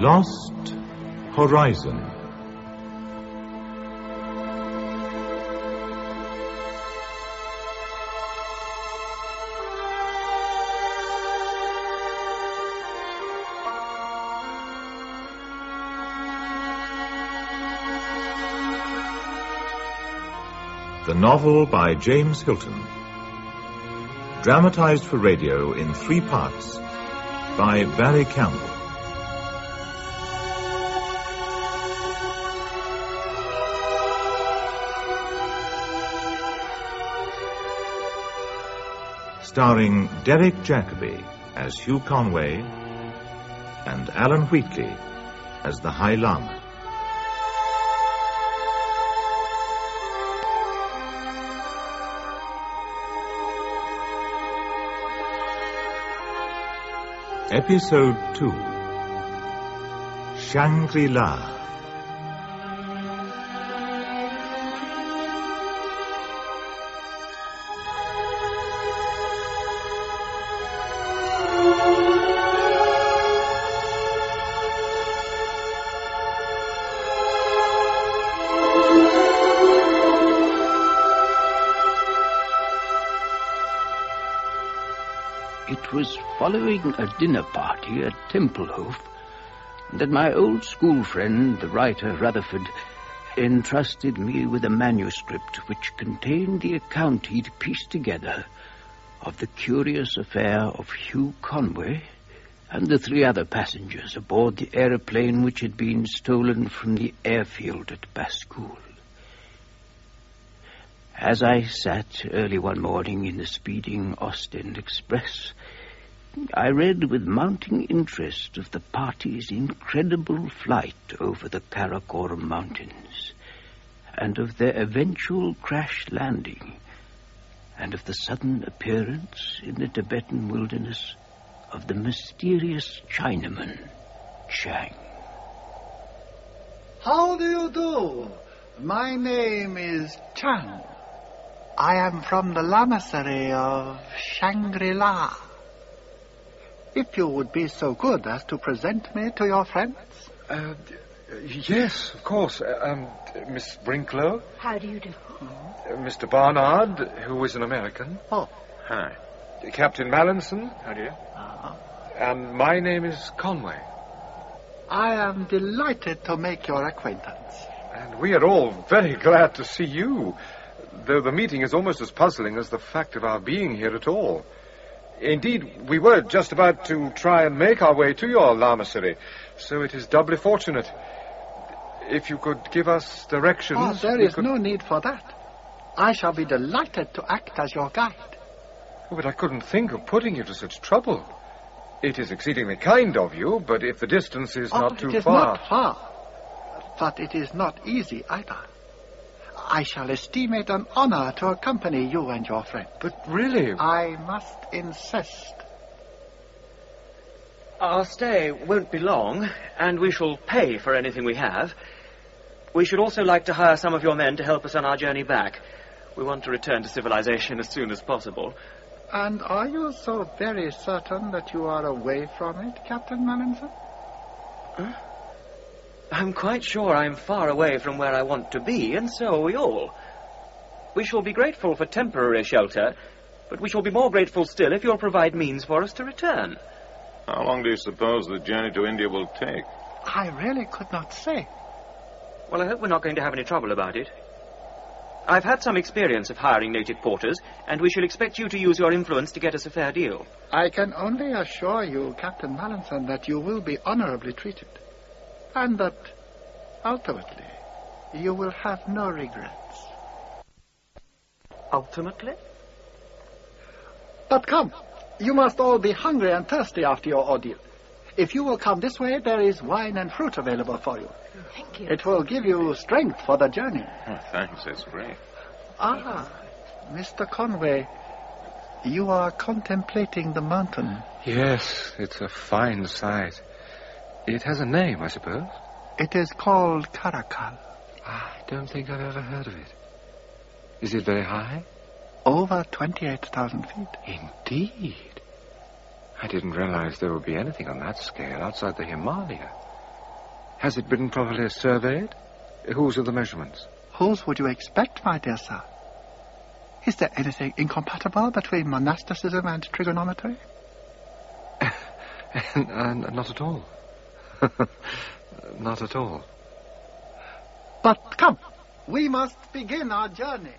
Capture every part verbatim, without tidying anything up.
Lost Horizon. The novel by James Hilton. Dramatized for radio in three parts by Barry Campbell. Starring Derek Jacobi as Hugh Conway and Alan Wheatley as the High Lama. Episode two. Shangri-La. It was following a dinner party at Templehof that my old school friend, the writer Rutherford, entrusted me with a manuscript which contained the account he'd pieced together of the curious affair of Hugh Conway and the three other passengers aboard the aeroplane which had been stolen from the airfield at Baskool. As I sat early one morning in the speeding Ostend Express, I read with mounting interest of the party's incredible flight over the Karakoram Mountains, and of their eventual crash landing, and of the sudden appearance in the Tibetan wilderness of the mysterious Chinaman, Chang. How do you do? My name is Chang. I am from the Lamasery of Shangri-La. If you would be so good as to present me to your friends. Uh, yes, of course. Uh, um, Miss Brinklow. How do you do? Uh, Mister Barnard, who is an American. Oh. Hi. Captain Mallinson. How do you? Uh-huh. And my name is Conway. I am delighted to make your acquaintance. And we are all very glad to see you, though the meeting is almost as puzzling as the fact of our being here at all. Indeed, we were just about to try and make our way to your Lamasery, so it is doubly fortunate. If you could give us directions... Oh, there is could... no need for that. I shall be delighted to act as your guide. Oh, but I couldn't think of putting you to such trouble. It is exceedingly kind of you, but if the distance is oh, not too it is far... not far, but it is not easy either. I shall esteem it an honor to accompany you and your friend. But really... I must insist. Our stay won't be long, and we shall pay for anything we have. We should also like to hire some of your men to help us on our journey back. We want to return to civilization as soon as possible. And are you so very certain that you are away from it, Captain Mallinson? Huh? I'm quite sure I'm far away from where I want to be, and so are we all. We shall be grateful for temporary shelter, but we shall be more grateful still if you'll provide means for us to return. How long do you suppose the journey to India will take? I really could not say. Well, I hope we're not going to have any trouble about it. I've had some experience of hiring native porters, and we shall expect you to use your influence to get us a fair deal. I can only assure you, Captain Mallinson, that you will be honorably treated. And that, ultimately, you will have no regrets. Ultimately? But come, you must all be hungry and thirsty after your ordeal. If you will come this way, there is wine and fruit available for you. Thank you. It will give you strength for the journey. Oh, thanks, that's great. Ah, Mister Conway, you are contemplating the mountain. Yes, it's a fine sight. It has a name, I suppose. It is called Karakal. I don't think I've ever heard of it. Is it very high? Over twenty-eight thousand feet. Indeed. I didn't realize there would be anything on that scale outside the Himalaya. Has it been properly surveyed? Whose are the measurements? Whose would you expect, my dear sir? Is there anything incompatible between monasticism and trigonometry? uh, not at all. Not at all. But come, we must begin our journey.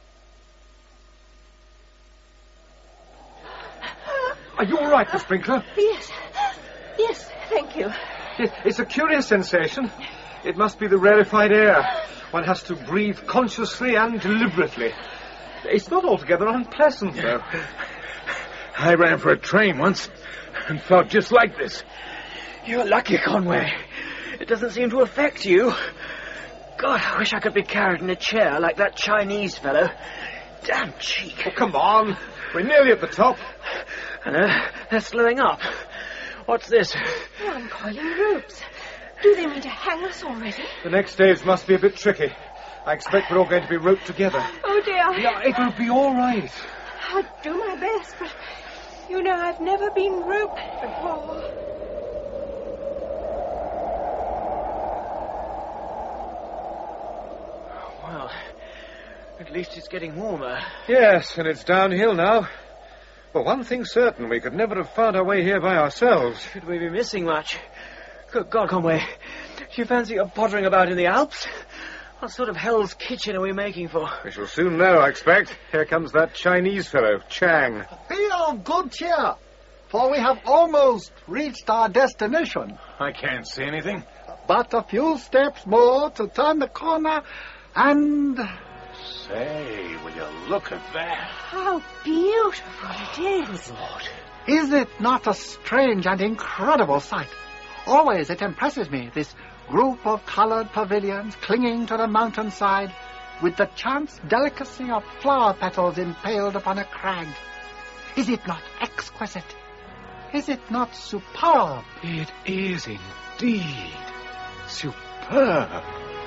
Are you all right, Miss Sprinkler? Yes. Yes, thank you. It, it's a curious sensation. It must be the rarefied air. One has to breathe consciously and deliberately. It's not altogether unpleasant, though. I ran for a train once and felt just like this. You're lucky, Conway. It doesn't seem to affect you. God, I wish I could be carried in a chair like that Chinese fellow. Damn cheek. Oh, come on. We're nearly at the top. And uh, they're slowing up. What's this? They're uncoiling ropes. Do they mean to hang us already? The next stage must be a bit tricky. I expect we're all going to be roped together. Oh, dear. Yeah, it'll be all right. I'll do my best, but you know I've never been roped before. Well, at least it's getting warmer. Yes, and it's downhill now. But one thing's certain, we could never have found our way here by ourselves. Should we be missing much? Good God, Conway. Do you fancy you're pottering about in the Alps? What sort of Hell's Kitchen are we making for? We shall soon know, I expect. Here comes that Chinese fellow, Chang. Be of good cheer, for we have almost reached our destination. I can't see anything. But a few steps more to turn the corner, and... Say, will you look at that? How beautiful it is. Lord, is it not a strange and incredible sight? Always it impresses me, this group of coloured pavilions clinging to the mountainside with the chance delicacy of flower petals impaled upon a crag. Is it not exquisite? Is it not superb? It is indeed superb.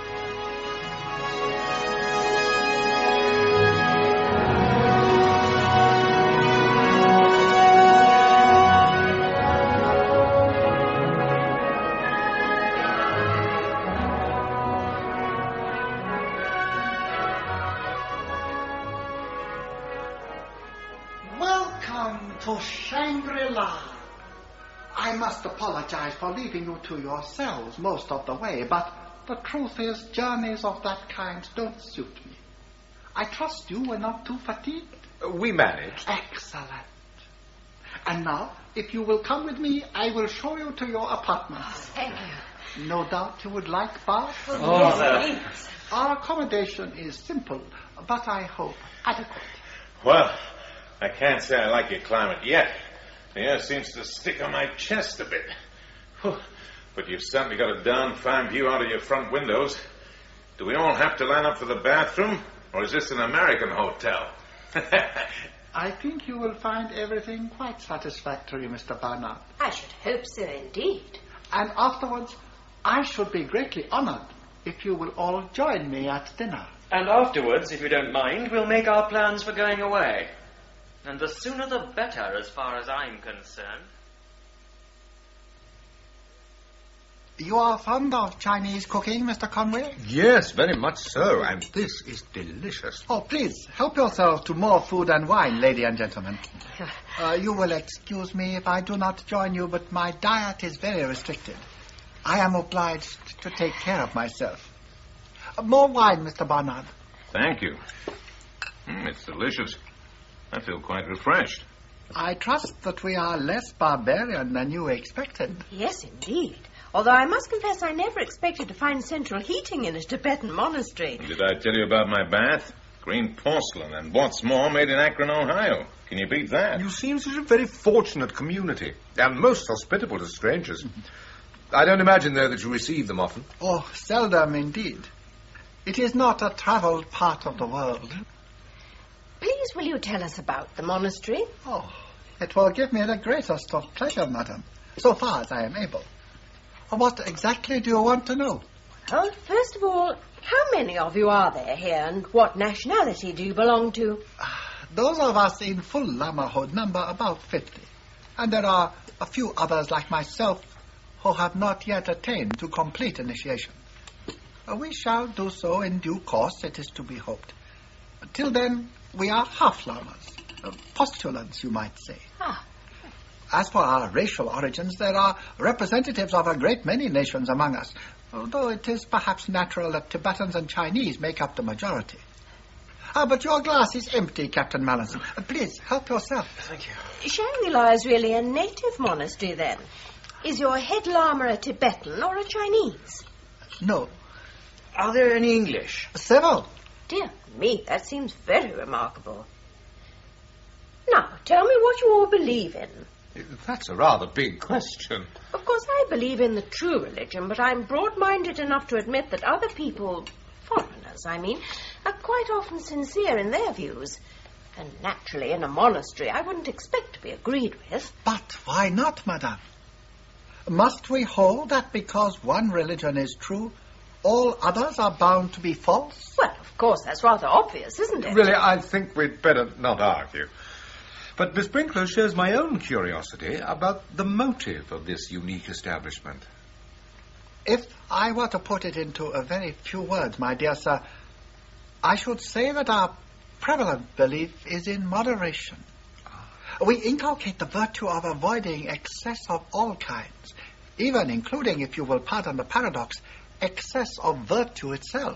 To Shangri-La. I must apologize for leaving you to yourselves most of the way, but the truth is journeys of that kind don't suit me. I trust you were not too fatigued? Uh, we managed. Excellent. And now, if you will come with me, I will show you to your apartment. Oh, thank you. No doubt you would like bath. Oh, yes, Our accommodation is simple, but I hope adequate. Well, I can't say I like your climate yet. The air seems to stick on my chest a bit. Whew. But you've certainly got a darn fine view out of your front windows. Do we all have to line up for the bathroom, or is this an American hotel? I think you will find everything quite satisfactory, Mister Barnard. I should hope so, indeed. And afterwards, I should be greatly honored if you will all join me at dinner. And afterwards, if you don't mind, we'll make our plans for going away. And the sooner the better, as far as I'm concerned. You are fond of Chinese cooking, Mister Conway? Yes, very much so, and this is delicious. Oh, please, help yourself to more food and wine, lady and gentlemen. Uh, you will excuse me if I do not join you, but my diet is very restricted. I am obliged to take care of myself. Uh, more wine, Mister Barnard. Thank you. Mm, it's delicious. I feel quite refreshed. I trust that we are less barbarian than you expected. Yes, indeed. Although I must confess I never expected to find central heating in a Tibetan monastery. Did I tell you about my bath? Green porcelain, and what's more, made in Akron, Ohio. Can you beat that? You seem such a very fortunate community, and most hospitable to strangers. I don't imagine, though, that you receive them often. Oh, seldom indeed. It is not a travelled part of the world. Please, will you tell us about the monastery? Oh, it will give me the greatest of pleasure, madam, so far as I am able. What exactly do you want to know? Well, first of all, how many of you are there here, and what nationality do you belong to? Those of us in full Lamahood number about fifty, and there are a few others like myself who have not yet attained to complete initiation. Uh, we shall do so in due course, it is to be hoped. Till then, we are half-lamas, uh, postulants, you might say. Ah. As for our racial origins, there are representatives of a great many nations among us, although it is perhaps natural that Tibetans and Chinese make up the majority. Ah, but your glass is empty, Captain Mallinson. Uh, please, help yourself. Thank you. Shangri-La is really a native monastery, then. Is your head lama a Tibetan or a Chinese? No. Are there any English? Several. Dear me, that seems very remarkable. Now, tell me what you all believe in. That's a rather big question. Of course, I believe in the true religion, but I'm broad-minded enough to admit that other people, foreigners, I mean, are quite often sincere in their views. And naturally, in a monastery, I wouldn't expect to be agreed with. But why not, madame? Must we hold that because one religion is true, all others are bound to be false? Well, of course, that's rather obvious, isn't it? Really, I think we'd better not argue. But Miss Brinklow shows my own curiosity about the motive of this unique establishment. If I were to put it into a very few words, my dear sir, I should say that our prevalent belief is in moderation. We inculcate the virtue of avoiding excess of all kinds, even including, if you will pardon the paradox, excess of virtue itself.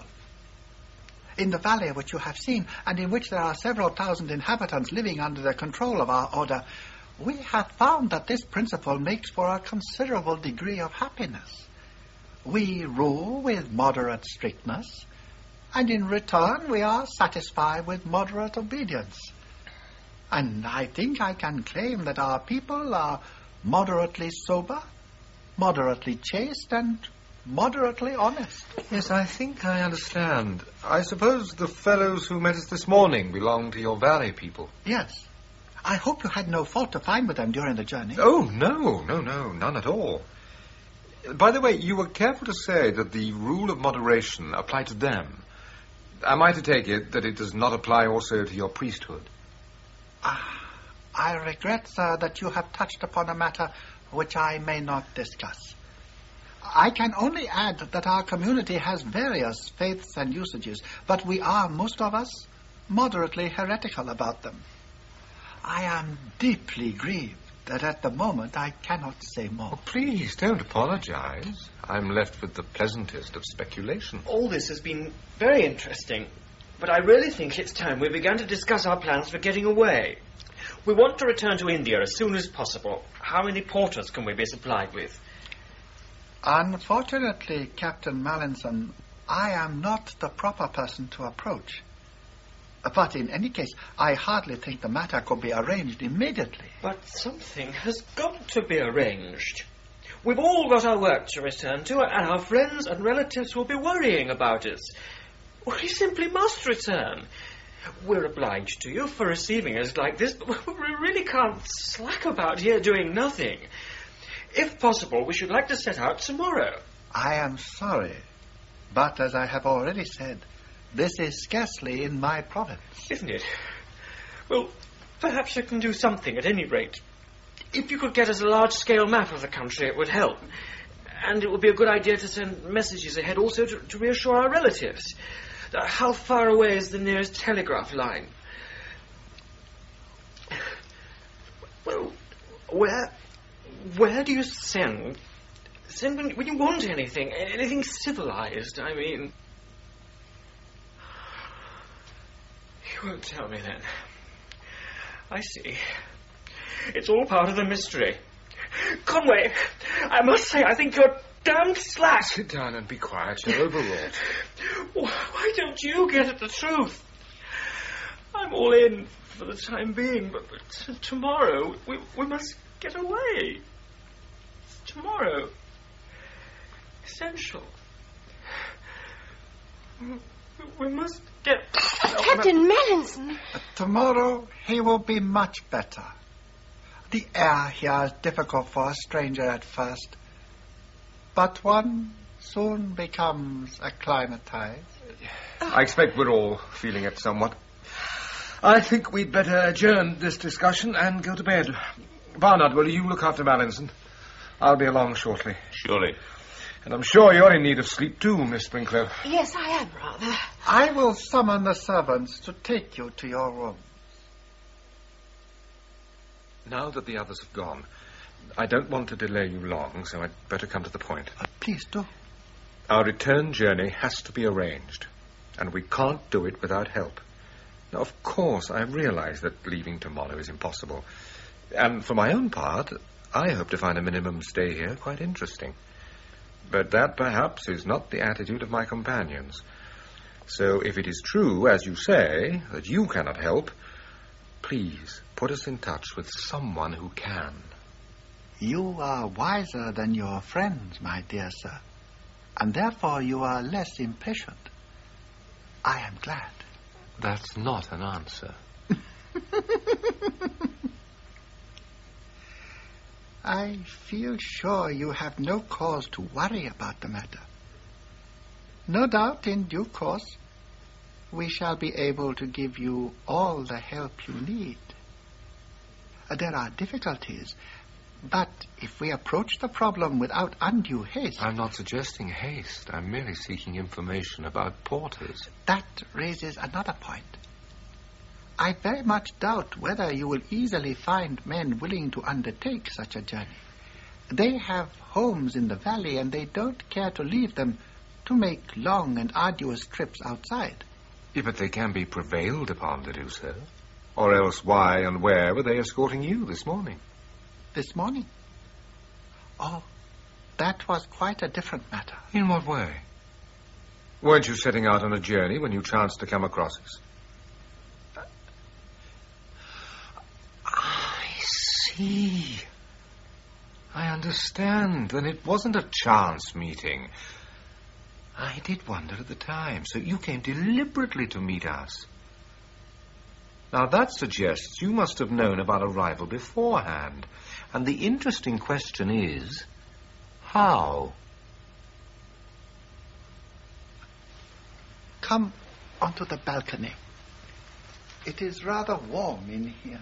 In the valley which you have seen, and in which there are several thousand inhabitants living under the control of our order, we have found that this principle makes for a considerable degree of happiness. We rule with moderate strictness, and in return we are satisfied with moderate obedience. And I think I can claim that our people are moderately sober, moderately chaste, and moderately honest. Yes, I think I understand. I suppose the fellows who met us this morning belong to your valley people. Yes. I hope you had no fault to find with them during the journey. Oh, no, no, no, none at all. By the way, you were careful to say that the rule of moderation applied to them. Am I to take it that it does not apply also to your priesthood? Ah, I regret, sir, that you have touched upon a matter which I may not discuss. I can only add that our community has various faiths and usages, but we are, most of us, moderately heretical about them. I am deeply grieved that at the moment I cannot say more. Oh, please, don't apologize. I'm left with the pleasantest of speculation. All this has been very interesting, but I really think it's time we began to discuss our plans for getting away. We want to return to India as soon as possible. How many porters can we be supplied with? Unfortunately, Captain Mallinson, I am not the proper person to approach. But in any case, I hardly think the matter could be arranged immediately. But something has got to be arranged. We've all got our work to return to, and our friends and relatives will be worrying about us. We simply must return. We're obliged to you for receiving us like this, but we really can't slack about here doing nothing. If possible, we should like to set out tomorrow. I am sorry, but as I have already said, this is scarcely in my province. Isn't it? Well, perhaps you can do something at any rate. If you could get us a large-scale map of the country, it would help. And it would be a good idea to send messages ahead also to, to reassure our relatives. Uh, how far away is the nearest telegraph line? Well, where... Where do you send? Send when, when you want anything. Anything civilized, I mean. You won't tell me then. I see. It's all part of the mystery. Conway, I must say I think you're damned slack. Sit down and be quiet. You're overwrought. Why don't you get at the truth? I'm all in for the time being, but, but t- tomorrow we, we must get away. Tomorrow. Essential. We must get... Captain Mallinson! Tomorrow he will be much better. The air here is difficult for a stranger at first, but one soon becomes acclimatized. I expect we're all feeling it somewhat. I think we'd better adjourn this discussion and go to bed. Barnard, will you look after Mallinson? I'll be along shortly. Surely. And I'm sure you're in need of sleep too, Miss Sprinkler. Yes, I am, rather. I will summon the servants to take you to your room. Now that the others have gone, I don't want to delay you long, so I'd better come to the point. Uh, please do. Our return journey has to be arranged, and we can't do it without help. Now, of course, I realize that leaving tomorrow is impossible. And for my own part, I hope to find a minimum stay here quite interesting. But that, perhaps, is not the attitude of my companions. So if it is true, as you say, that you cannot help, please put us in touch with someone who can. You are wiser than your friends, my dear sir, and therefore you are less impatient. I am glad. That's not an answer. I feel sure you have no cause to worry about the matter. No doubt, in due course, we shall be able to give you all the help you need. Uh, there are difficulties, but if we approach the problem without undue haste... I'm not suggesting haste. I'm merely seeking information about porters. That raises another point. I very much doubt whether you will easily find men willing to undertake such a journey. They have homes in the valley, and they don't care to leave them to make long and arduous trips outside. Yeah, but they can be prevailed upon to do so. Or else why and where were they escorting you this morning? This morning? Oh, that was quite a different matter. In what way? Weren't you setting out on a journey when you chanced to come across us? I see. I understand. Then it wasn't a chance meeting. I did wonder at the time. So you came deliberately to meet us. Now that suggests you must have known of our arrival beforehand. And the interesting question is, how? Come onto the balcony. It is rather warm in here.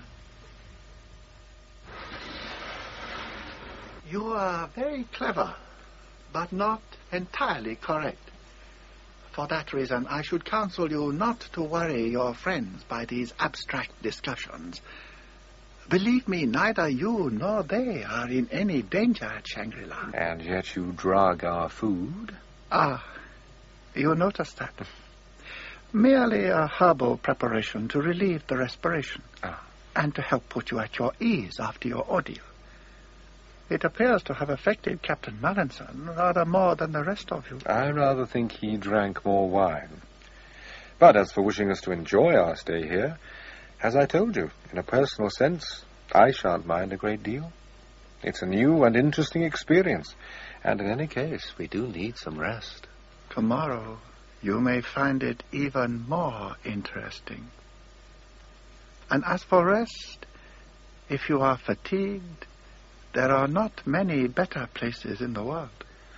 You are very clever, but not entirely correct. For that reason, I should counsel you not to worry your friends by these abstract discussions. Believe me, neither you nor they are in any danger at Shangri-La. And yet you drug our food? Ah, you noticed that. Merely a herbal preparation to relieve the respiration. Ah. And to help put you at your ease after your ordeal. It appears to have affected Captain Mallinson rather more than the rest of you. I rather think he drank more wine. But as for wishing us to enjoy our stay here, as I told you, in a personal sense, I shan't mind a great deal. It's a new and interesting experience, and in any case, we do need some rest. Tomorrow, you may find it even more interesting. And as for rest, if you are fatigued, there are not many better places in the world.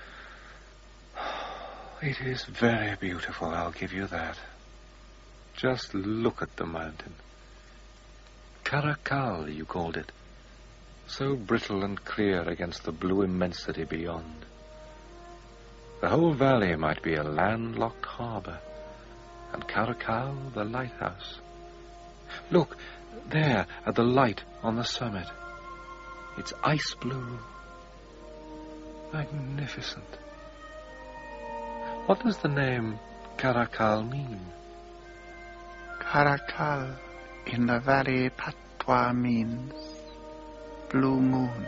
It is very beautiful, I'll give you that. Just look at the mountain. Caracal, you called it. So brittle and clear against the blue immensity beyond. The whole valley might be a landlocked harbor, and Caracal the lighthouse. Look, there at the light on the summit. It's ice blue. Magnificent. What does the name Caracal mean? Caracal in the valley patois means blue moon.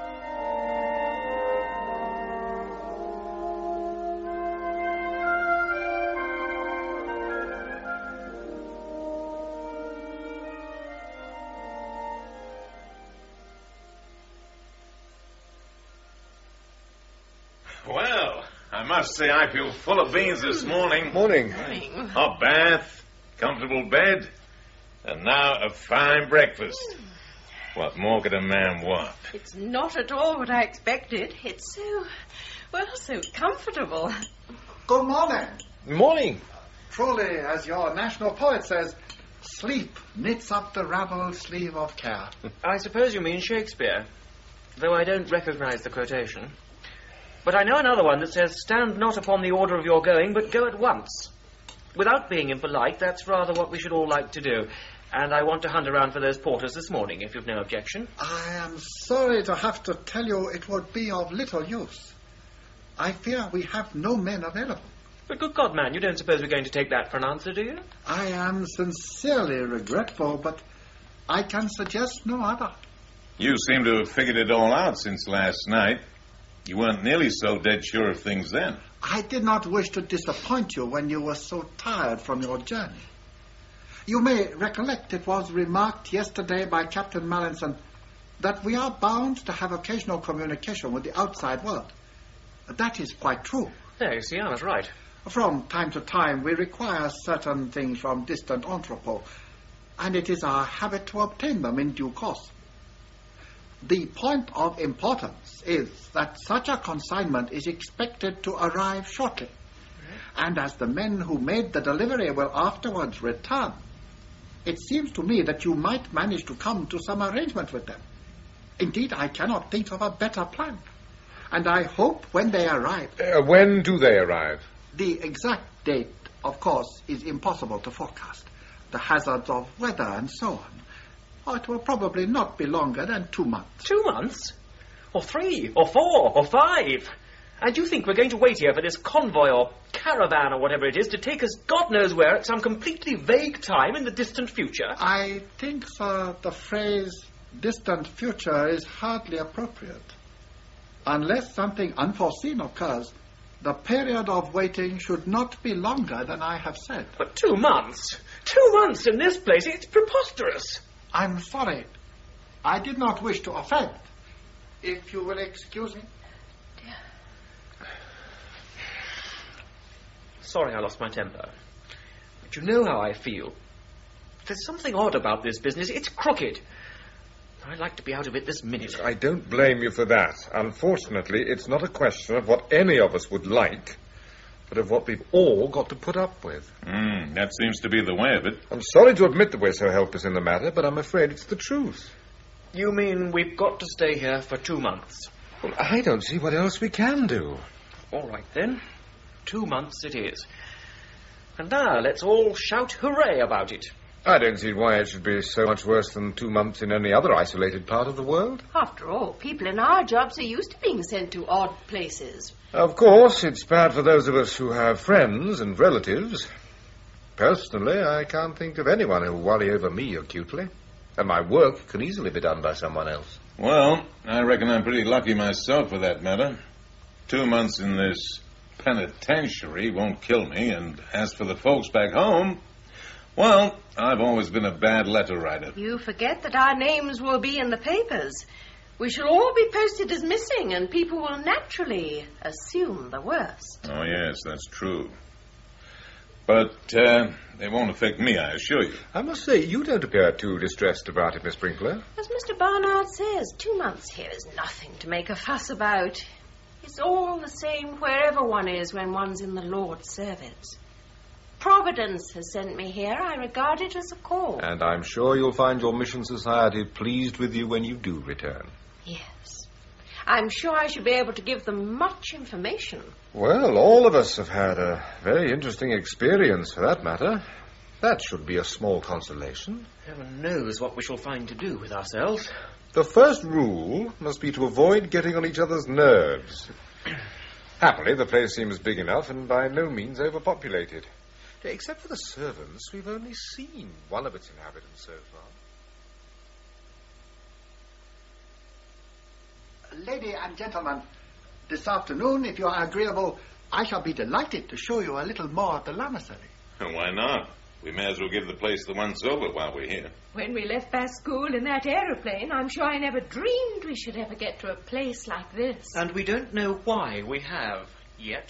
Well, I must say I feel full of beans this morning. Morning. Hot bath, comfortable bed, and now a fine breakfast. What more could a man want? It's not at all what I expected. It's so, well, so comfortable. Good morning. Morning. Truly, as your national poet says, sleep knits up the ravelled sleeve of care. I suppose you mean Shakespeare. though I don't recognize the quotation. But I know another one that says, stand not upon the order of your going, but go at once. Without being impolite, that's rather what we should all like to do. And I want to hunt around for those porters this morning, if you've no objection. I am sorry to have to tell you it would be of little use. I fear we have no men available. But good God, man, you don't suppose we're going to take that for an answer, do you? I am sincerely regretful, but I can suggest no other. You seem to have figured it all out since last night. You weren't nearly so dead sure of things then. I did not wish to disappoint you when you were so tired from your journey. You may recollect it was remarked yesterday by Captain Mallinson that we are bound to have occasional communication with the outside world. That is quite true. Yeah, you see, I was right. From time to time, we require certain things from distant entrepôt, and it is our habit to obtain them in due course. The point of importance is that such a consignment is expected to arrive shortly, and as the men who made the delivery will afterwards return, it seems to me that you might manage to come to some arrangement with them. Indeed, I cannot think of a better plan, and I hope when they arrive... Uh, when do they arrive? The exact date, of course, is impossible to forecast. The hazards of weather and so on. Oh, it will probably not be longer than two months. Two months? Or three, or four, or five? And you think we're going to wait here for this convoy or caravan or whatever it is to take us God knows where at some completely vague time in the distant future? I think, sir, the phrase distant future is hardly appropriate. Unless something unforeseen occurs, the period of waiting should not be longer than I have said. But two months? Two months in this place? It's preposterous. I'm sorry. I did not wish to offend. If you will excuse me. Sorry I lost my temper. But you know how I feel. There's something odd about this business. It's crooked. I'd like to be out of it this minute. I don't blame you for that. Unfortunately, it's not a question of what any of us would like, but of what we've all got to put up with. Mm, that seems to be the way of it. I'm sorry to admit that we're so helpless in the matter, but I'm afraid it's the truth. You mean we've got to stay here for two months? Well, I don't see what else we can do. All right, then. Two months it is. And now let's all shout hooray about it. I don't see why it should be so much worse than two months in any other isolated part of the world. After all, people in our jobs are used to being sent to odd places. Of course, it's bad for those of us who have friends and relatives. Personally, I can't think of anyone who'll worry over me acutely. And my work can easily be done by someone else. Well, I reckon I'm pretty lucky myself for that matter. Two months in this penitentiary won't kill me, and as for the folks back home, well, I've always been a bad letter writer. You forget that our names will be in the papers. We shall all be posted as missing, and people will naturally assume the worst. Oh, yes, that's true. But uh, it won't affect me, I assure you. I must say, you don't appear too distressed about it, Miss Sprinkler. As Mister Barnard says, two months here is nothing to make a fuss about. It's all the same wherever one is when one's in the Lord's service. Providence has sent me here. I regard it as a call. And I'm sure you'll find your mission society pleased with you when you do return. Yes. I'm sure I should be able to give them much information. Well, all of us have had a very interesting experience, for that matter. That should be a small consolation. Heaven knows what we shall find to do with ourselves. The first rule must be to avoid getting on each other's nerves. Happily, the place seems big enough and by no means overpopulated. Except for the servants, we've only seen one of its inhabitants so far. Lady and gentlemen, this afternoon, if you are agreeable, I shall be delighted to show you a little more of the lamasery. Why not? We may as well give the place the once over while we're here. When we left Bascoul in that aeroplane, I'm sure I never dreamed we should ever get to a place like this. And we don't know why we have yet.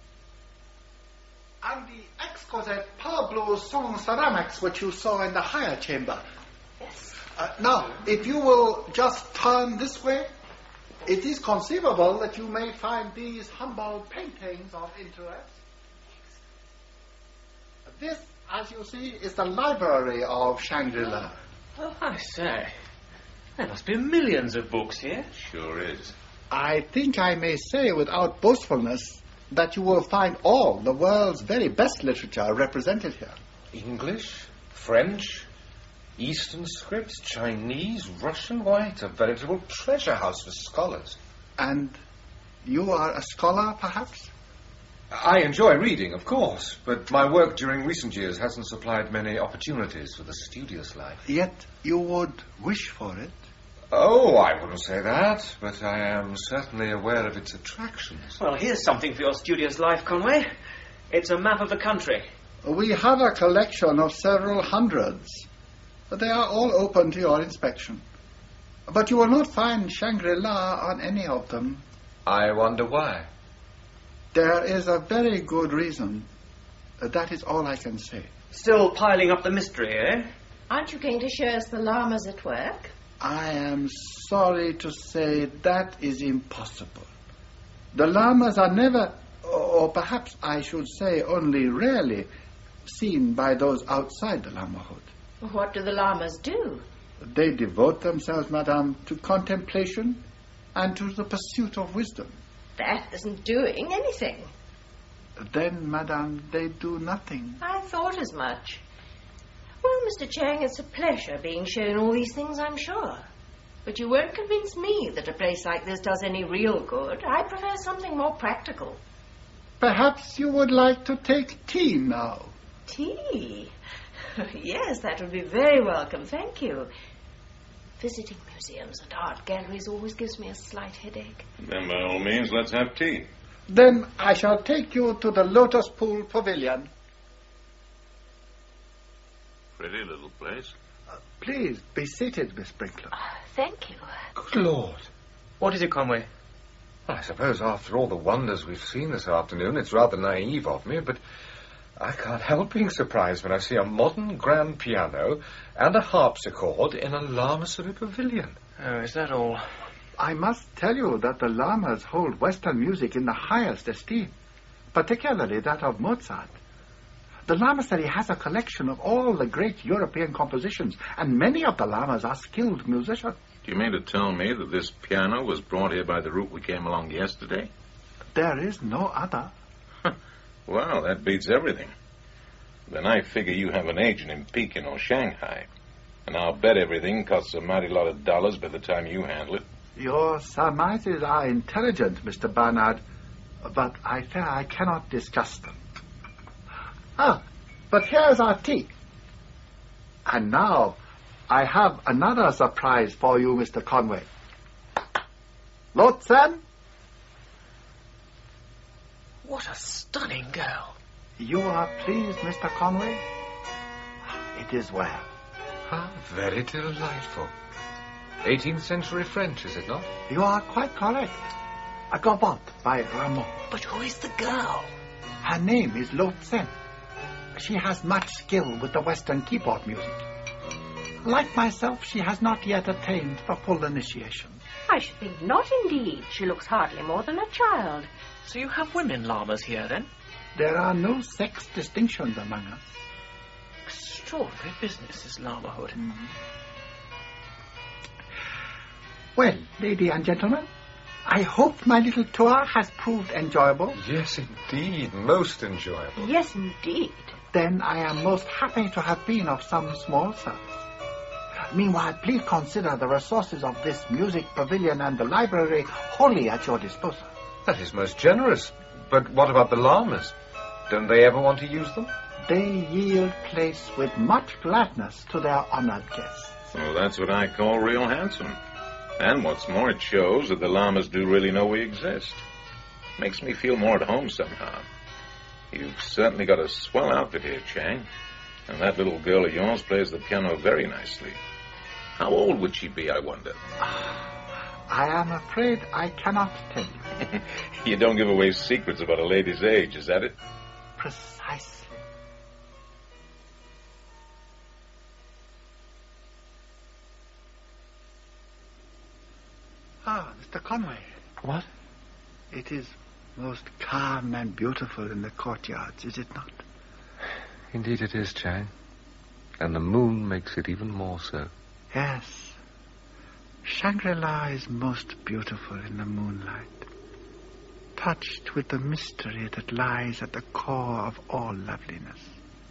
And the exquisite pearl blue song ceramics which you saw in the higher chamber. Yes. Uh, now, if you will just turn this way, it is conceivable that you may find these humble paintings of interest. This, as you see, is the library of Shangri-La. Oh, I say. There must be millions of books here. Sure is. I think I may say without boastfulness that you will find all the world's very best literature represented here. English, French, Eastern scripts, Chinese, Russian. Why, it's a veritable treasure house for scholars. And you are a scholar, perhaps? I enjoy reading, of course, but my work during recent years hasn't supplied many opportunities for the studious life. Yet you would wish for it? Oh, I wouldn't say that, but I am certainly aware of its attractions. Well, here's something for your studious life, Conway. It's a map of the country. We have a collection of several hundreds. They are all open to your inspection. But you will not find Shangri-La on any of them. I wonder why. There is a very good reason. That is all I can say. Still piling up the mystery, eh? Aren't you going to show us the llamas at work? I am sorry to say that is impossible. The llamas are never, or perhaps I should say only rarely, seen by those outside the llamahood. What do the llamas do? They devote themselves, madame, to contemplation and to the pursuit of wisdom. That isn't doing anything. Then, madame, they do nothing. I thought as much. Well, Mister Chang, it's a pleasure being shown all these things, I'm sure. But you won't convince me that a place like this does any real good. I prefer something more practical. Perhaps you would like to take tea now. Tea? Yes, that would be very welcome, thank you. Visiting museums and art galleries always gives me a slight headache. Then by all means, let's have tea. Then I shall take you to the Lotus Pool Pavilion. Pretty little place. Uh, please, be seated, Miss Sprinkler. Oh, thank you. Good Lord. What is it, Conway? I suppose after all the wonders we've seen this afternoon, it's rather naive of me, but I can't help being surprised when I see a modern grand piano and a harpsichord in a Lamasery pavilion. Oh, is that all? I must tell you that the Lamas hold Western music in the highest esteem, particularly that of Mozart. The Lamasery has a collection of all the great European compositions, and many of the Lamas are skilled musicians. Do you mean to tell me that this piano was brought here by the route we came along yesterday? There is no other. Well, that beats everything. Then I figure you have an agent in Pekin or Shanghai, and I'll bet everything costs a mighty lot of dollars by the time you handle it. Your surmises are intelligent, Mister Barnard, but I fear I cannot discuss them. Ah, but here's our tea. And now, I have another surprise for you, Mister Conway. Lotsen? What a stunning girl. You are pleased, Mister Conway? It is well. How very delightful. eighteenth century French, is it not? You are quite correct. A gavotte by Rameau. But who is the girl? Her name is Lotsen. She has much skill with the Western keyboard music. Like myself, she has not yet attained the full initiation. I should think not, indeed. She looks hardly more than a child. So you have women Lamas here, then? There are no sex distinctions among us. Extraordinary business, this Lamahood. Mm-hmm. Well, ladies and gentlemen, I hope my little tour has proved enjoyable. Yes, indeed. Most enjoyable. Yes, indeed. Then I am most happy to have been of some small service. Meanwhile, please consider the resources of this music pavilion and the library wholly at your disposal. That is most generous. But what about the Lamas? Don't they ever want to use them? They yield place with much gladness to their honored guests. Well, that's what I call real handsome. And what's more, it shows that the Lamas do really know we exist. Makes me feel more at home somehow. You've certainly got a swell outfit here, Chang. And that little girl of yours plays the piano very nicely. How old would she be, I wonder? I am afraid I cannot tell you. You don't give away secrets about a lady's age, is that it? Precisely. Ah, Mister Conway. What? It is most calm and beautiful in the courtyards, is it not? Indeed it is, Chang. And the moon makes it even more so. Yes. Shangri-La is most beautiful in the moonlight, touched with the mystery that lies at the core of all loveliness.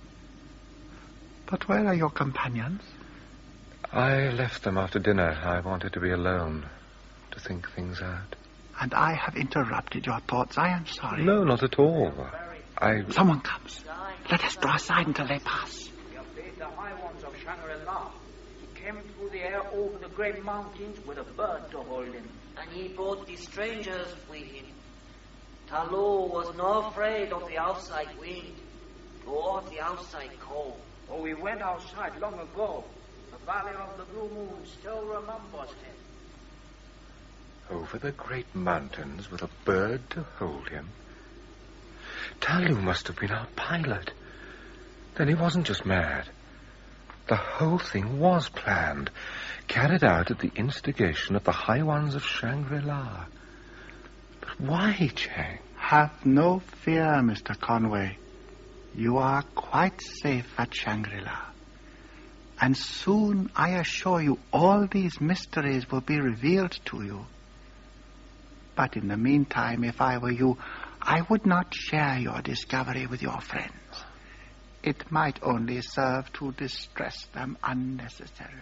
But where are your companions? I left them after dinner. I wanted to be alone, to think things out. And I have interrupted your thoughts. I am sorry. No, not at all. I... Someone comes. Let us draw aside until they pass. He obeyed the high ones of Shangri-La. He came through the air over the great mountains with a bird to hold him. And he brought the strangers with him. Ta Lo was not afraid of the outside wind, or the outside cold. Oh, we went outside long ago. The Valley of the Blue Moon still remembers him. Over the great mountains with a bird to hold him. Ta Lo must have been our pilot. Then he wasn't just mad. The whole thing was planned, carried out at the instigation of the High Ones of Shangri-La. But why, Chang? Have no fear, Mister Conway. You are quite safe at Shangri-La. And soon, I assure you, all these mysteries will be revealed to you. But in the meantime, if I were you, I would not share your discovery with your friends. It might only serve to distress them unnecessarily.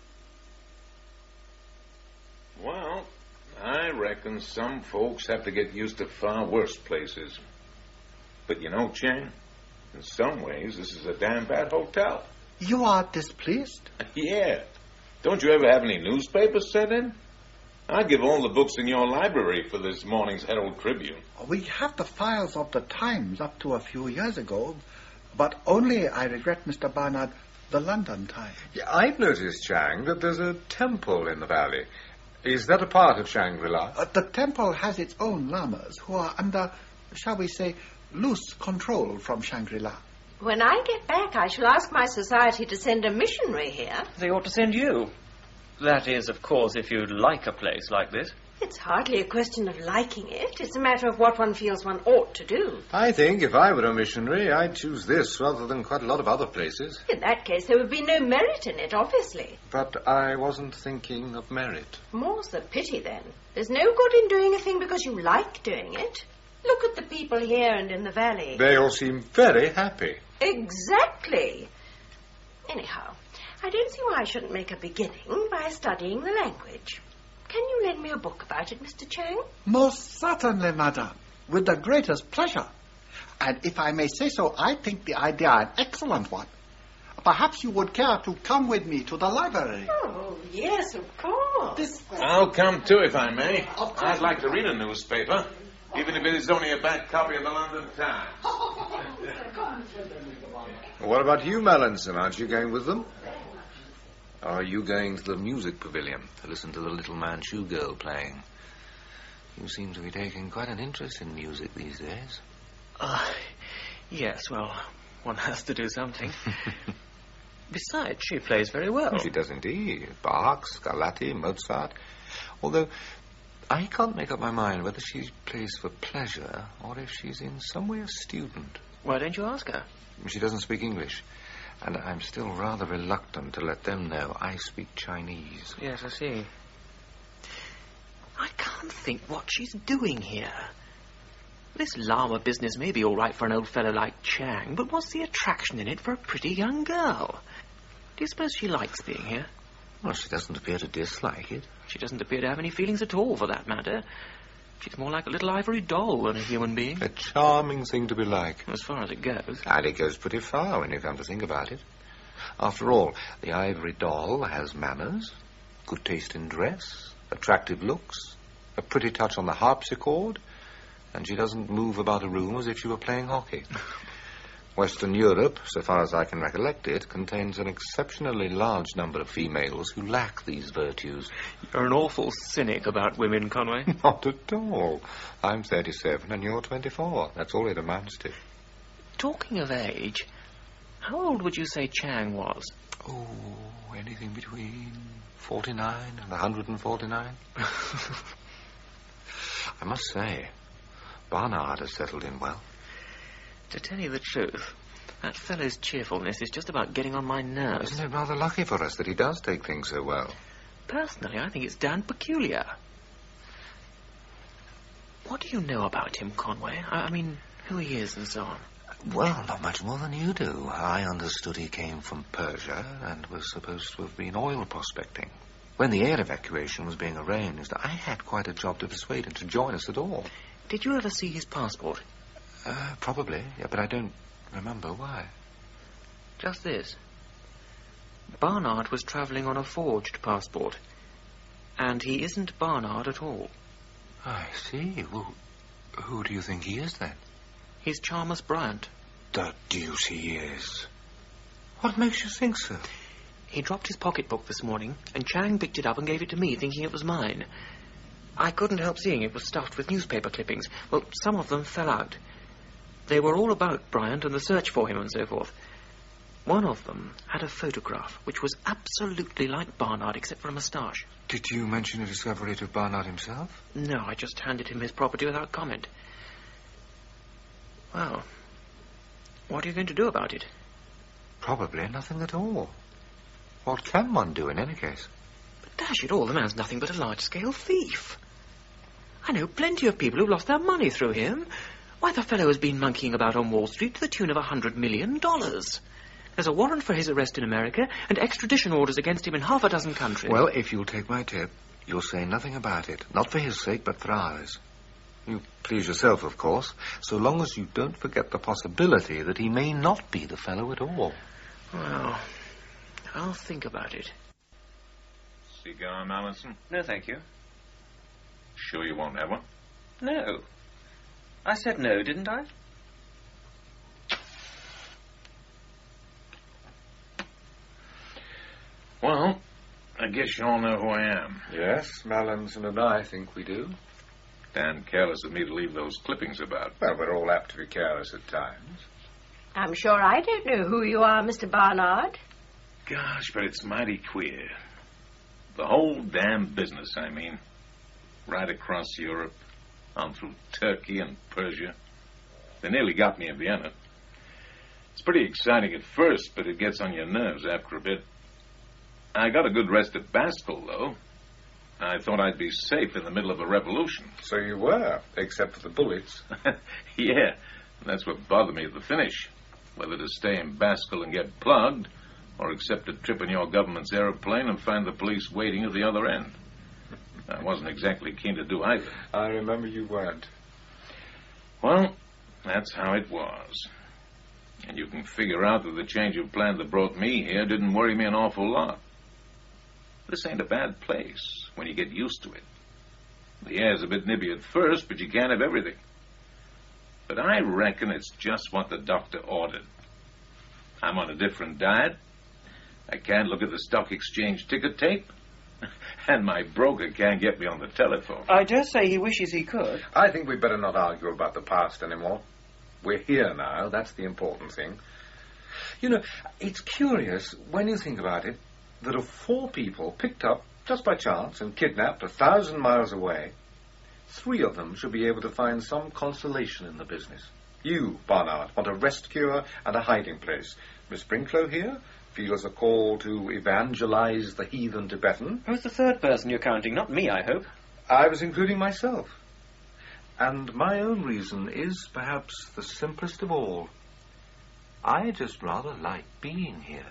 Well, I reckon some folks have to get used to far worse places. But you know, Chang, in some ways, this is a damn bad hotel. You are displeased? Yeah. Don't you ever have any newspapers sent in? I'd give all the books in your library for this morning's Herald Tribune. We have the files of the Times up to a few years ago, but only, I regret, Mister Barnard, the London Times. Yeah, I've noticed, Chang, that there's a temple in the valley. Is that a part of Shangri-La? Uh, the temple has its own lamas who are under, shall we say, loose control from Shangri-La. When I get back, I shall ask my society to send a missionary here. They ought to send you. That is, of course, if you'd like a place like this. It's hardly a question of liking it. It's a matter of what one feels one ought to do. I think if I were a missionary, I'd choose this rather than quite a lot of other places. In that case, there would be no merit in it, obviously. But I wasn't thinking of merit. More's the pity, then. There's no good in doing a thing because you like doing it. Look at the people here and in the valley. They all seem very happy. Exactly. Anyhow, I don't see why I shouldn't make a beginning by studying the language. Can you lend me a book about it, Mister Chang? Most certainly, madam. With the greatest pleasure. And if I may say so, I think the idea an excellent one. Perhaps you would care to come with me to the library. Oh, yes, of course. This... I'll come too, if I may. I'd like to read a newspaper, even if it is only a back copy of the London Times. What about you, Mallinson? Aren't you going with them? Or are you going to the music pavilion to listen to the Little Manchu Girl playing? You seem to be taking quite an interest in music these days. Uh, yes, well, one has to do something. Besides, she plays very well. She does indeed. Bach, Scarlatti, Mozart. Although I can't make up my mind whether she plays for pleasure or if she's in some way a student. Why don't you ask her? She doesn't speak English. And I'm still rather reluctant to let them know I speak Chinese. Yes, I see. I can't think what she's doing here. This llama business may be all right for an old fellow like Chang, but what's the attraction in it for a pretty young girl? Do you suppose she likes being here? Well, she doesn't appear to dislike it. She doesn't appear to have any feelings at all, for that matter. She's more like a little ivory doll than a human being. A charming thing to be like. As far as it goes. And it goes pretty far when you come to think about it. After all, the ivory doll has manners, good taste in dress, attractive looks, a pretty touch on the harpsichord, and she doesn't move about a room as if she were playing hockey. Western Europe, so far as I can recollect it, contains an exceptionally large number of females who lack these virtues. You're an awful cynic about women, Conway. Not at all. I'm thirty-seven and you're twenty-four. That's all it amounts to. Talking of age, how old would you say Chang was? Oh, anything between forty-nine and one hundred forty-nine. I must say, Barnard has settled in well. To tell you the truth, that fellow's cheerfulness is just about getting on my nerves. Isn't it rather lucky for us that he does take things so well? Personally, I think it's damned peculiar. What do you know about him, Conway? I, I mean, who he is and so on. Well, not much more than you do. I understood he came from Persia and was supposed to have been oil prospecting. When the air evacuation was being arranged, I had quite a job to persuade him to join us at all. Did you ever see his passport? Uh, probably, yeah, but I don't remember why. Just this. Barnard was travelling on a forged passport. And he isn't Barnard at all. I see. Well, who do you think he is, then? He's Chalmers Bryant. The deuce he is. What makes you think so? He dropped his pocketbook this morning, and Chang picked it up and gave it to me, thinking it was mine. I couldn't help seeing it was stuffed with newspaper clippings. Well, some of them fell out. They were all about Bryant and the search for him and so forth. One of them had a photograph, which was absolutely like Barnard, except for a moustache. Did you mention a discovery to Barnard himself? No, I just handed him his property without comment. Well, what are you going to do about it? Probably nothing at all. What can one do in any case? But dash it all, the man's nothing but a large-scale thief. I know plenty of people who've lost their money through him. Why, the fellow has been monkeying about on Wall Street to the tune of a hundred million dollars. There's a warrant for his arrest in America and extradition orders against him in half a dozen countries. Well, if you'll take my tip, you'll say nothing about it. Not for his sake, but for ours. You please yourself, of course, so long as you don't forget the possibility that he may not be the fellow at all. Well, I'll think about it. Cigar, Allison? No, thank you. Sure you won't have one? No. I said no, didn't I? Well, I guess you all know who I am. Yes, Mallinson and I think we do. Damn careless of me to leave those clippings about. Well, we're all apt to be careless at times. I'm sure I don't know who you are, Mister Barnard. Gosh, but it's mighty queer. The whole damn business, I mean. Right across Europe, on through Turkey and Persia. They nearly got me in Vienna. It's pretty exciting at first, but it gets on your nerves after a bit. I got a good rest at Baskel, though. I thought I'd be safe in the middle of a revolution. So you were, except for the bullets. Yeah, that's what bothered me at the finish. Whether to stay in Baskel and get plugged, or accept a trip in your government's aeroplane and find the police waiting at the other end. I wasn't exactly keen to do either. I remember you weren't. Well, that's how it was. And you can figure out that the change of plan that brought me here didn't worry me an awful lot. This ain't a bad place when you get used to it. The air's a bit nippy at first, but you can't have everything. But I reckon it's just what the doctor ordered. I'm on a different diet. I can't look at the stock exchange ticker tape. And my broker can't get me on the telephone. I dare say he wishes he could. I think we'd better not argue about the past anymore. We're here now. That's the important thing. You know, it's curious, when you think about it, that of four people picked up, just by chance, and kidnapped a thousand miles away, three of them should be able to find some consolation in the business. You, Barnard, want a rest cure and a hiding place. Miss Brinklow here feels a call to evangelize the heathen Tibetan. Who's the third person you're counting? Not me, I hope. I was including myself. And my own reason is perhaps the simplest of all. I just rather like being here.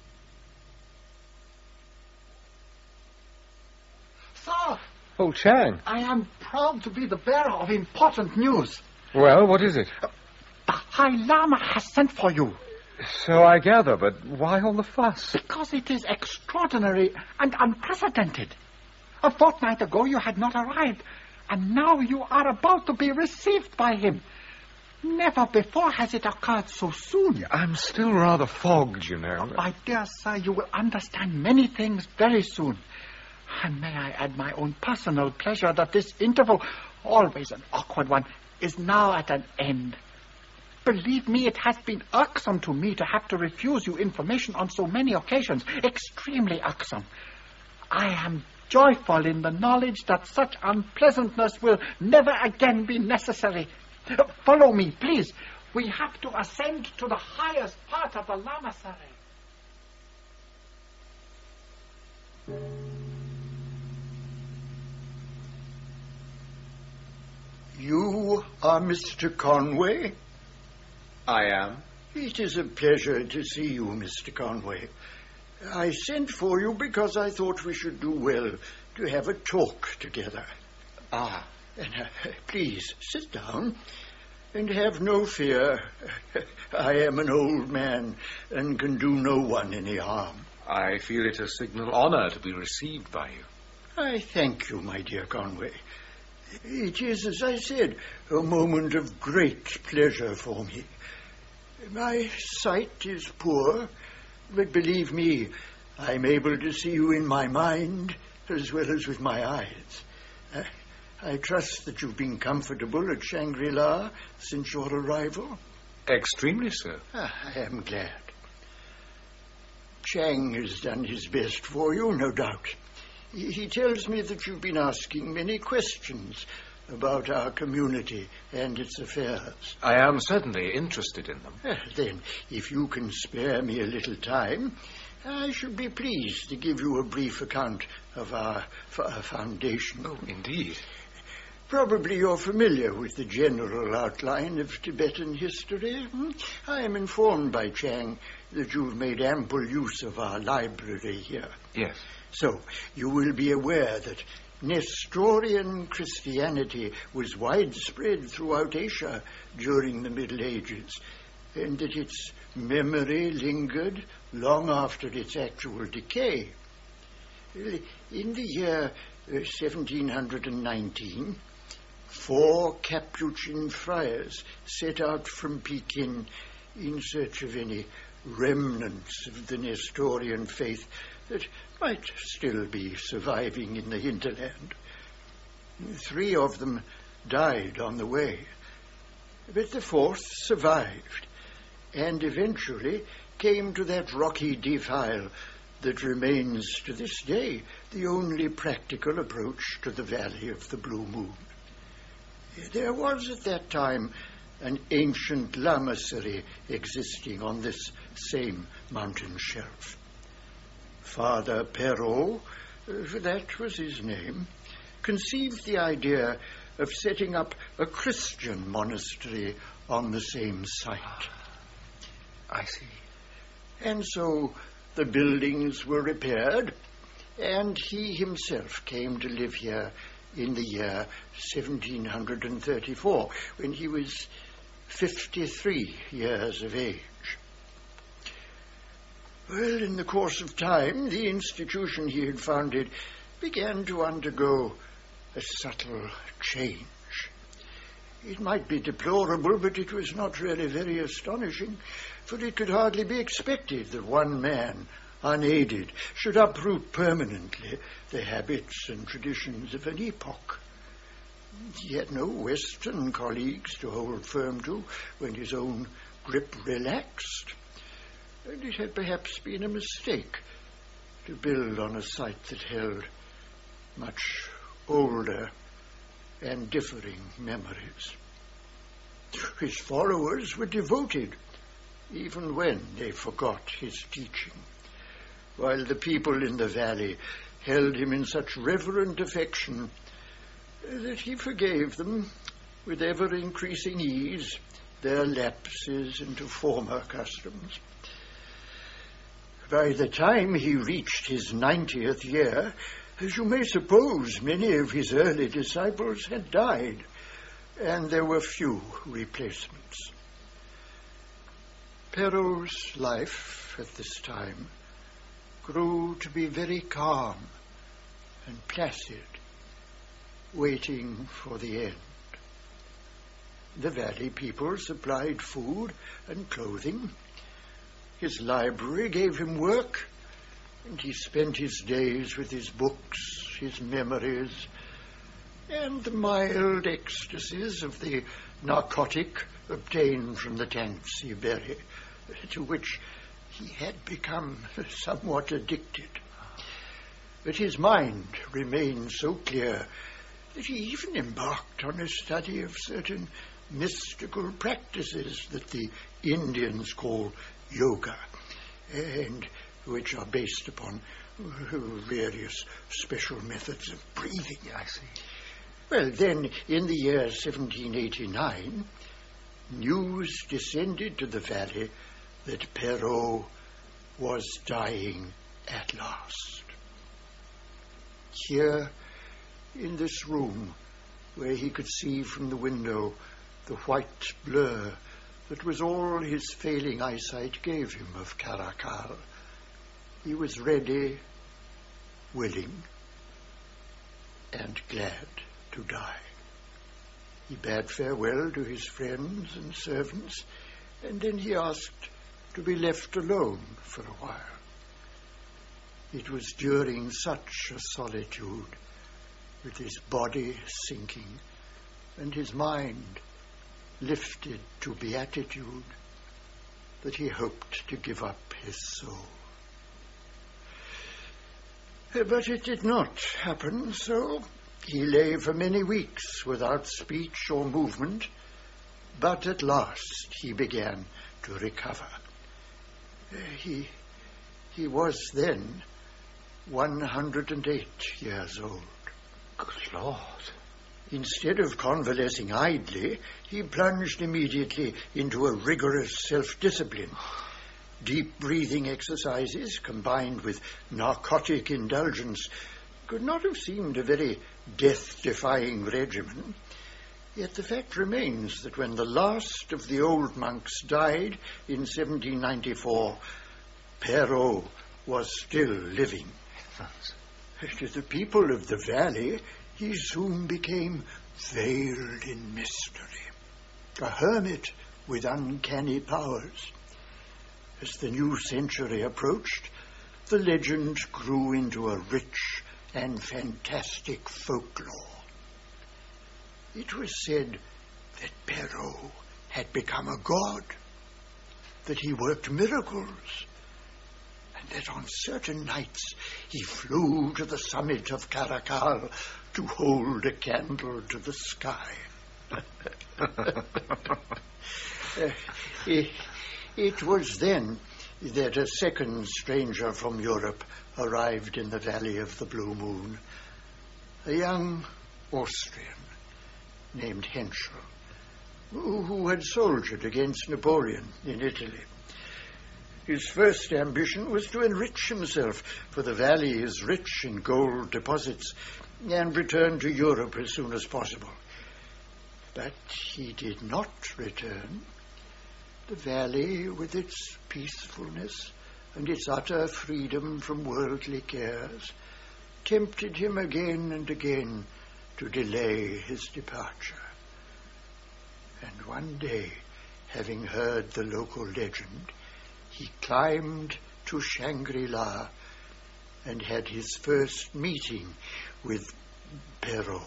Sir, Oh, Chang. I am proud to be the bearer of important news. Well, what is it? The High Lama has sent for you. So I gather, but why all the fuss? Because it is extraordinary and unprecedented. A fortnight ago you had not arrived, and now you are about to be received by him. Never before has it occurred so soon. I'm still rather fogged, you know. My dear sir, you will understand many things very soon. And may I add my own personal pleasure that this interval, always an awkward one, is now at an end. Believe me, it has been irksome to me to have to refuse you information on so many occasions. Extremely irksome. I am joyful in the knowledge that such unpleasantness will never again be necessary. Follow me, please. We have to ascend to the highest part of the Lamasery. You are Mister Conway? I am. It is a pleasure to see you, Mister Conway. I sent for you because I thought we should do well to have a talk together. Ah. And, uh, please, sit down. And have no fear. I am an old man and can do no one any harm. I feel it a signal honor to be received by you. I thank you, my dear Conway. It is, as I said, a moment of great pleasure for me. My sight is poor, but believe me, I'm able to see you in my mind as well as with my eyes. Uh, I trust that you've been comfortable at Shangri-La since your arrival. Extremely so. Ah, I am glad. Chang has done his best for you, no doubt. He, he tells me that you've been asking many questions about our community and its affairs. I am certainly interested in them. Ah, then, if you can spare me a little time, I should be pleased to give you a brief account of our, our foundation. Oh, indeed. Probably you're familiar with the general outline of Tibetan history. Hmm? I am informed by Chang that you've made ample use of our library here. Yes. So, you will be aware that Nestorian Christianity was widespread throughout Asia during the Middle Ages, and that its memory lingered long after its actual decay. In the year uh, seventeen nineteen, four Capuchin friars set out from Pekin in search of any remnants of the Nestorian faith that might still be surviving in the hinterland. Three of them died on the way, but the fourth survived and eventually came to that rocky defile that remains to this day the only practical approach to the Valley of the Blue Moon. There was at that time an ancient lamasery existing on this same mountain shelf. Father Perrault, for that was his name, conceived the idea of setting up a Christian monastery on the same site. I see. And so the buildings were repaired, and he himself came to live here in the year seventeen thirty-four, when he was fifty-three years of age. Well, in the course of time, the institution he had founded began to undergo a subtle change. It might be deplorable, but it was not really very astonishing, for it could hardly be expected that one man, unaided, should uproot permanently the habits and traditions of an epoch. He had no Western colleagues to hold firm to when his own grip relaxed, and it had perhaps been a mistake to build on a site that held much older and differing memories. His followers were devoted, even when they forgot his teaching, while the people in the valley held him in such reverent affection that he forgave them with ever-increasing ease their lapses into former customs. By the time he reached his ninetieth year, as you may suppose, many of his early disciples had died, and there were few replacements. Perrault's life at this time grew to be very calm and placid, waiting for the end. The valley people supplied food and clothing. His library gave him work, and he spent his days with his books, his memories, and the mild ecstasies of the narcotic obtained from the Tangsi berry, to which he had become somewhat addicted. But his mind remained so clear that he even embarked on a study of certain mystical practices that the Indians call yoga, and which are based upon various special methods of breathing. I see. Well, then, in the year seventeen eighty-nine, news descended to the valley that Perrault was dying at last. Here, in this room, where he could see from the window the white blur that was all his failing eyesight gave him of Caracal, he was ready, willing, and glad to die. He bade farewell to his friends and servants, and then he asked to be left alone for a while. It was during such a solitude, with his body sinking and his mind lifted to beatitude, that he hoped to give up his soul. But it did not happen so. He lay for many weeks without speech or movement, but at last he began to recover. He, he was then one hundred and eight years old. Good Lord. Instead of convalescing idly, he plunged immediately into a rigorous self-discipline. Deep breathing exercises combined with narcotic indulgence could not have seemed a very death-defying regimen. Yet the fact remains that when the last of the old monks died in seventeen ninety-four, Perrault was still living. To the people of the valley, he soon became veiled in mystery, a hermit with uncanny powers. As the new century approached, the legend grew into a rich and fantastic folklore. It was said that Perrault had become a god, that he worked miracles, and that on certain nights he flew to the summit of Caracal to hold a candle to the sky. uh, it, it was then that a second stranger from Europe arrived in the Valley of the Blue Moon, a young Austrian named Henschel, who, who had soldiered against Napoleon in Italy. His first ambition was to enrich himself, for the valley is rich in gold deposits, and return to Europe as soon as possible. But he did not return. The valley, with its peacefulness and its utter freedom from worldly cares, tempted him again and again to delay his departure. And one day, having heard the local legend, he climbed to Shangri-La and had his first meeting with Perrault.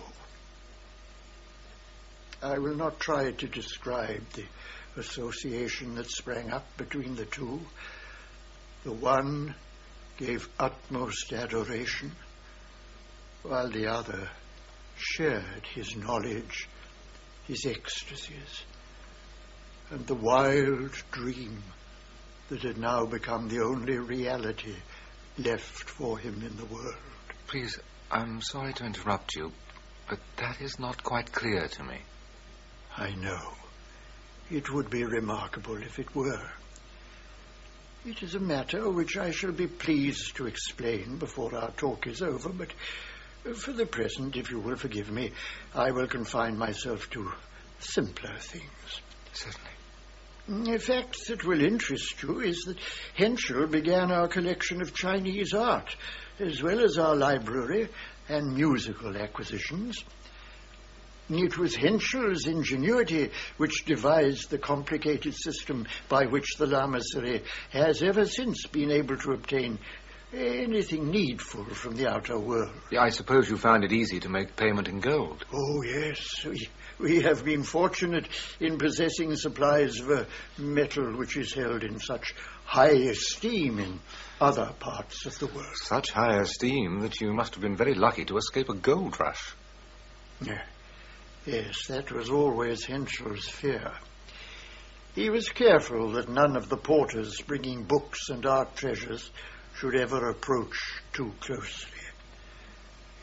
I will not try to describe the association that sprang up between the two. The one gave utmost adoration, while the other shared his knowledge, his ecstasies, and the wild dream that had now become the only reality left for him in the world. Please, I'm sorry to interrupt you, but that is not quite clear to me. I know. It would be remarkable if it were. It is a matter which I shall be pleased to explain before our talk is over, but for the present, if you will forgive me, I will confine myself to simpler things. Certainly. A fact that will interest you is that Henschel began our collection of Chinese art, as well as our library and musical acquisitions. It was Henschel's ingenuity which devised the complicated system by which the Lamaserie has ever since been able to obtain anything needful from the outer world. Yeah, I suppose you found it easy to make payment in gold. Oh, yes. We, we have been fortunate in possessing supplies of a metal which is held in such high esteem in other parts of the world. Such high esteem that you must have been very lucky to escape a gold rush. Yeah. Yes, that was always Henschel's fear. He was careful that none of the porters bringing books and art treasures should ever approach too closely.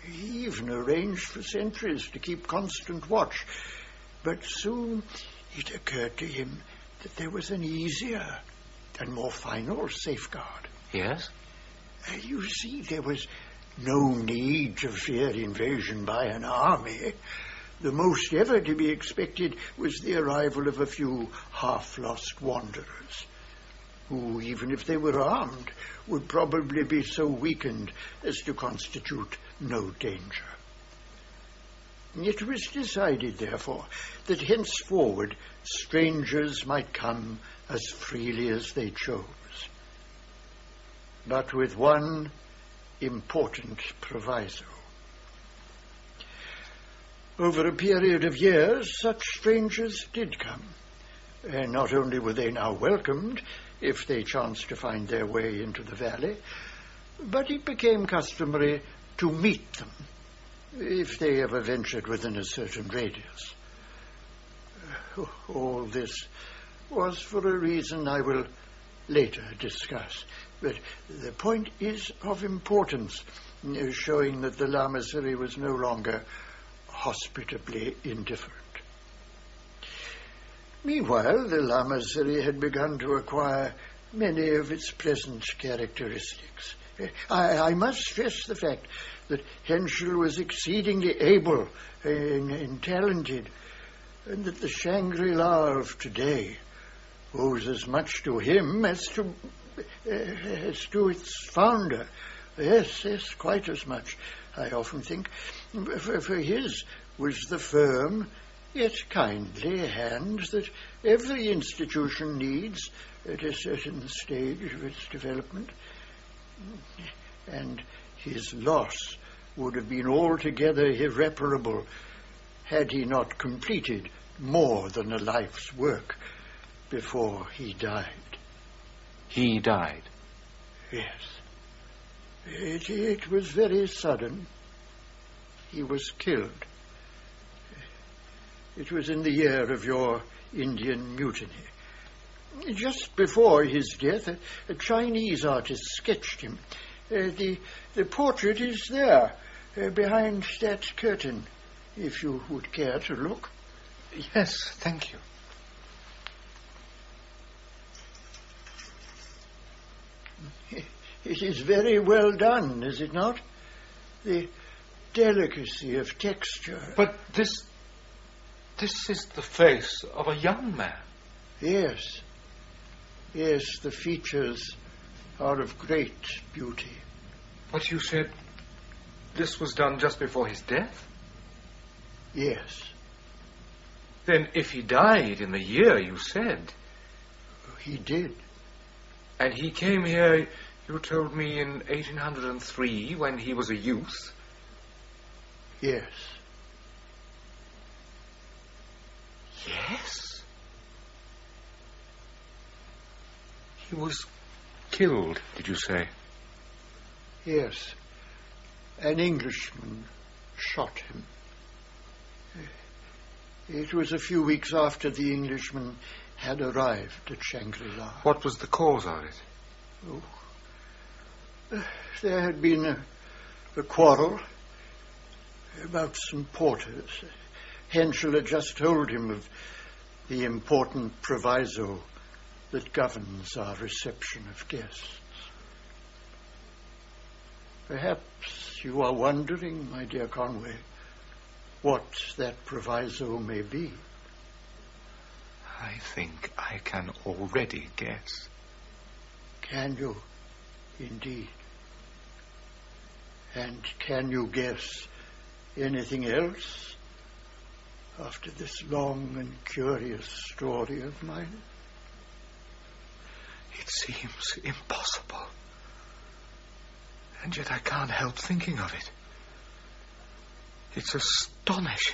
He even arranged for sentries to keep constant watch. But soon it occurred to him that there was an easier and more final safeguard. Yes? Uh, you see, there was no need to fear invasion by an army. The most ever to be expected was the arrival of a few half-lost wanderers, who, even if they were armed, would probably be so weakened as to constitute no danger. It was decided, therefore, that henceforward strangers might come as freely as they chose, but with one important proviso. Over a period of years, such strangers did come, and not only were they now welcomed if they chanced to find their way into the valley, but it became customary to meet them if they ever ventured within a certain radius. All this was for a reason I will later discuss, but the point is of importance, showing that the Lamasery was no longer hospitably indifferent. Meanwhile, the Lamasery had begun to acquire many of its pleasant characteristics. I, I must stress the fact that Henschel was exceedingly able and, and talented, and that the Shangri-La of today owes as much to him as to uh, as to its founder. Yes, yes, quite as much, I often think. For, for his was the firm, yet kindly hand that every institution needs at a certain stage of its development. And his loss would have been altogether irreparable had he not completed more than a life's work before he died. He died? Yes. It, it was very sudden. He was killed. It was in the year of your Indian mutiny. Just before his death, a, a Chinese artist sketched him. Uh, the, the portrait is there, uh, behind that curtain, if you would care to look. Yes, thank you. It is very well done, is it not? The delicacy of texture. But this... this is the face of a young man. Yes. Yes, the features are of great beauty. But you said this was done just before his death? Yes. Then if he died in the year you said... He did. And he came here, you told me, in eighteen oh three, when he was a youth? Yes. Yes? He was killed, did you say? Yes. An Englishman shot him. It was a few weeks after the Englishman had arrived at Shangri-La. What was the cause of it? Oh. There had been a, a quarrel about some porters. Henschel had just told him of the important proviso that governs our reception of guests. Perhaps you are wondering, my dear Conway, what that proviso may be. I think I can already guess. Can you, indeed? And can you guess anything else after this long and curious story of mine? It seems impossible. And yet I can't help thinking of it. It's astonishing.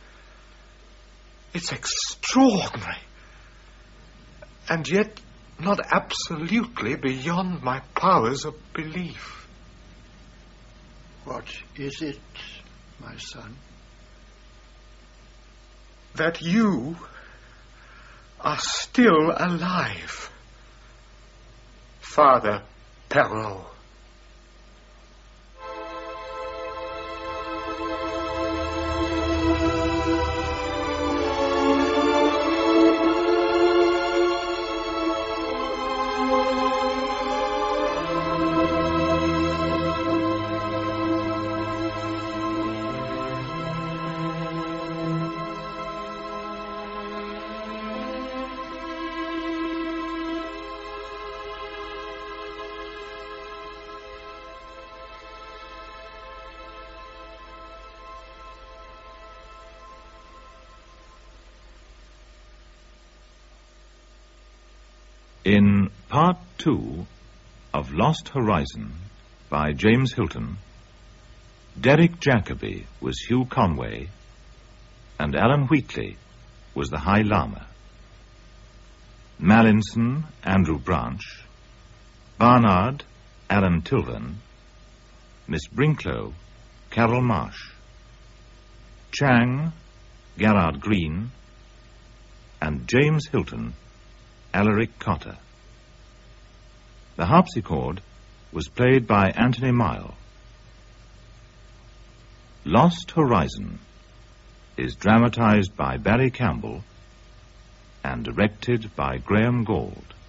It's extraordinary. And yet not absolutely beyond my powers of belief. What is it, my son? That you are still alive, Father Perrault. In Part Two of Lost Horizon by James Hilton, Derek Jacobi was Hugh Conway, and Alan Wheatley was the High Lama. Mallinson, Andrew Branch, Barnard, Alan Tilvan, Miss Brinklow, Carol Marsh, Chang, Gerard Green, and James Hilton, Alaric Cotter. The harpsichord was played by Anthony Mile. Lost Horizon is dramatized by Barry Campbell and directed by Graham Gould.